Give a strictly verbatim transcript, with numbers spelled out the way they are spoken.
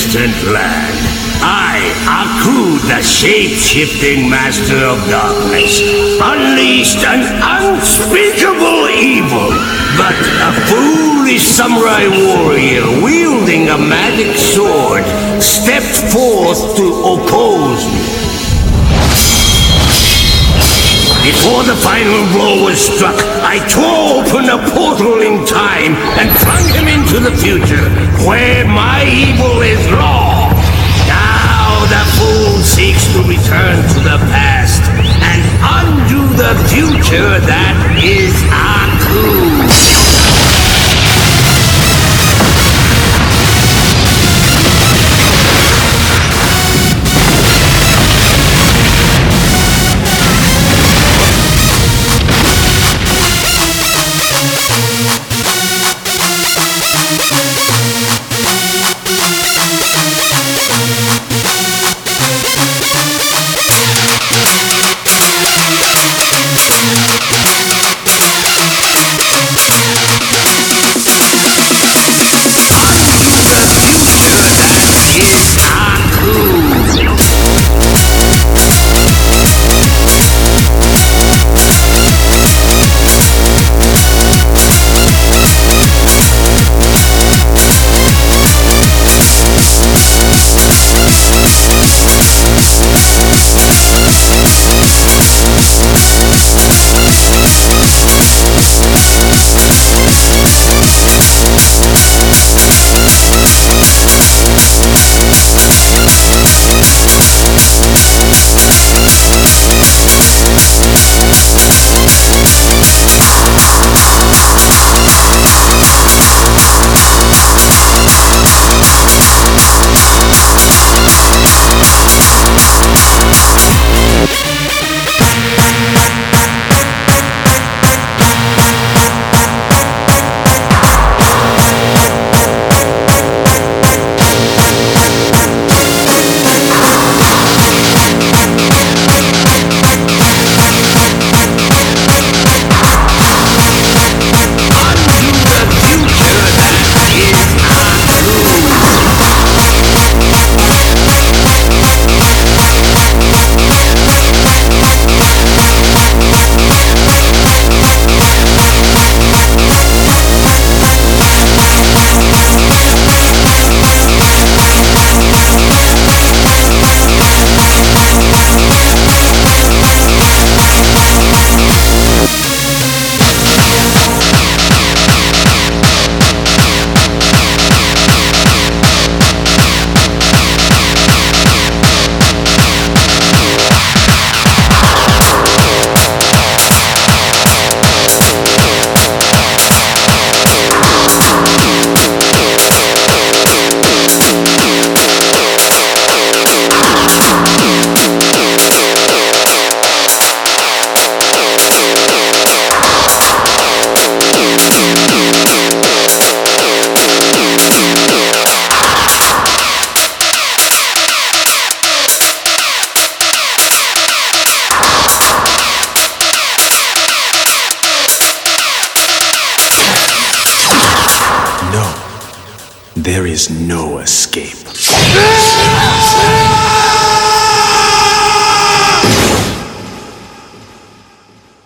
distant land. I, Aku, the shape-shifting master of darkness, unleashed an unspeakable evil. But a foolish samurai warrior wielding a magic sword stepped forth to oppose me. Before the final blow was struck, I tore open a portal in time and flung him into the future, where my evil is law. Now the fool seeks to return to the past and undo the future that is Aku. There is no escape.